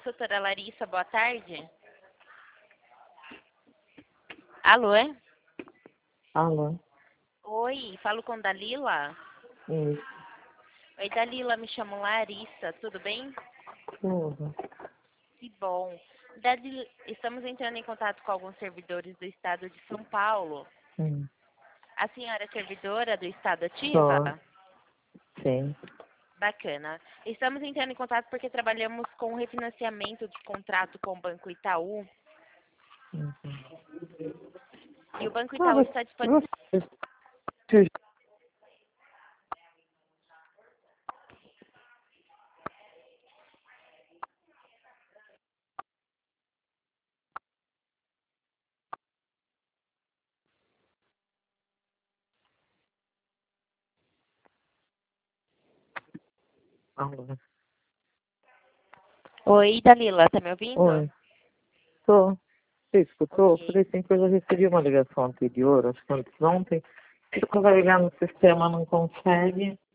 consultora Larissa, boa tarde. Alô, é? Alô? Oi, falo com Dalila? Isso, Oi, Dalila, me chamo Larissa, tudo bem? tudo. Que bom. Dalila, estamos entrando em contato com alguns servidores do estado de São Paulo. Hum. A senhora é servidora do estado ativa? Só, sim. Bacana. Estamos entrando em contato porque trabalhamos com o refinanciamento de contrato com o Banco Itaú. Uhum. E o Banco Ah, Itaú está disponível. você... Alô? Oi, Dalila, tá me ouvindo? Oi, tô. Você escutou? Ok. Falei assim que eu já recebi uma ligação anterior, acho que antes de ontem. Fico carregar no sistema, não consegue.